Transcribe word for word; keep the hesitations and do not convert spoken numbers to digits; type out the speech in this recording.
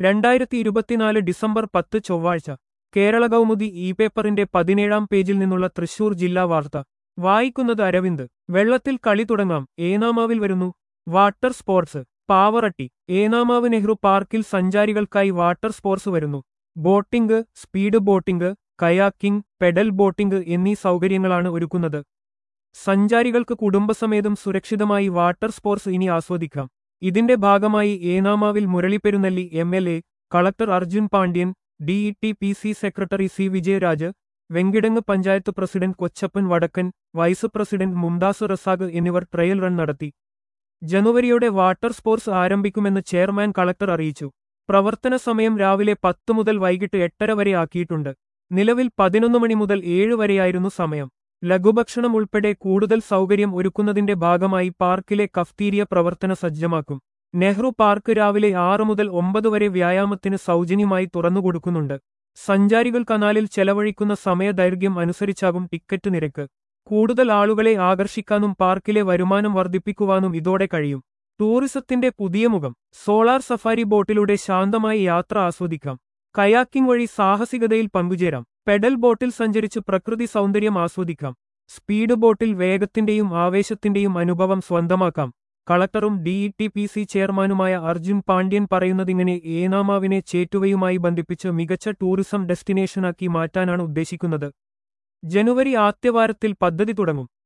രണ്ടായിരത്തി ഇരുപത്തിനാല് ഡിസംബർ പത്ത് ചൊവ്വാഴ്ച കേരള കൗമുദി ഇ പേപ്പറിന്റെ പതിനേഴാം പേജിൽ നിന്നുള്ള തൃശൂർ ജില്ലാ വാർത്ത വായിക്കുന്നത് അരവിന്ദ്. വെള്ളത്തിൽ കളി തുടങ്ങാം, ഏനാമാവിൽ വരുന്നു വാട്ടർ സ്പോർട്സ്. പാവറട്ടി. ഏനാമാവ് നെഹ്റു പാർക്കിൽ സഞ്ചാരികൾക്കായി വാട്ടർ സ്പോർട്സ് വരുന്നു. Boating, speed boating, kayaking, pedal boating എന്നീ സൗകര്യങ്ങളാണ് ഒരുക്കുന്നത്. സഞ്ചാരികൾക്ക് കുടുംബസമേതം സുരക്ഷിതമായി വാട്ടർ സ്പോർട്സ് ഇനി ആസ്വദിക്കാം. ഇതിന്റെ ഭാഗമായി ഏനാമാവിൽ Murali Perunelli M L A, collector Arjun Pandian, D E T P C secretary C Vijayaraj, Venkitangu panchayat president Kochappan Vadakkan, vice president Mumtaz Razak എന്നിവർ ട്രയൽ റൺ നടത്തി. ജനുവരിയോടെ വാട്ടർ സ്പോർട്സ് ആരംഭിക്കുമെന്ന് ചെയർമാൻ കളക്ടർ അറിയിച്ചു. പ്രവർത്തന സമയം രാവിലെ പത്ത് മുതൽ വൈകിട്ട് എട്ടര വരെ ആക്കിയിട്ടുണ്ട്. നിലവിൽ പതിനൊന്ന് മണി മുതൽ ഏഴ് വരെയായിരുന്നു സമയം. ലഘുഭക്ഷണം ഉൾപ്പെടെ കൂടുതൽ സൗകര്യം ഒരുക്കുന്നതിന്റെ ഭാഗമായി പാർക്കിലെ കഫ്തീരിയ പ്രവർത്തന സജ്ജമാക്കും. നെഹ്റു പാർക്ക് രാവിലെ ആറ് മുതൽ ഒമ്പത് വരെ വ്യായാമത്തിന് സൗജന്യമായി തുറന്നുകൊടുക്കുന്നുണ്ട്. സഞ്ചാരികൾ കനാലിൽ ചെലവഴിക്കുന്ന സമയദൈർഘ്യം അനുസരിച്ചാകും ടിക്കറ്റ് നിരക്ക്. കൂടുതൽ ആളുകളെ ആകർഷിക്കാനും പാർക്കിലെ വരുമാനം വർദ്ധിപ്പിക്കുവാനും ഇതോടെ കഴിയും. ടൂറിസത്തിന്റെ പുതിയ മുഖം. സോളാർ സഫാരി ബോട്ടിലൂടെ ശാന്തമായി യാത്ര ആസ്വദിക്കാം. കയാക്കിംഗ് വഴി സാഹസികതയിൽ പങ്കുചേരാം. പെഡൽ ബോട്ടിൽ സഞ്ചരിച്ച് പ്രകൃതി സൗന്ദര്യം ആസ്വദിക്കാം. സ്പീഡ് ബോട്ടിൽ വേഗത്തിന്റെയും ആവേശത്തിന്റെയും അനുഭവം സ്വന്തമാക്കാം. കളക്ടറും D E T P C ചെയർമാനുമായ അർജുൻ പാണ്ഡ്യൻ പറയുന്നതിങ്ങനെ ഏനാമാവിനെ ചേറ്റുവയുമായി ബന്ധിപ്പിച്ച് മികച്ച ടൂറിസം ഡെസ്റ്റിനേഷനാക്കി മാറ്റാനാണ് ഉദ്ദേശിക്കുന്നത്. ജനുവരി ആദ്യവാരത്തിൽ പദ്ധതി തുടങ്ങും.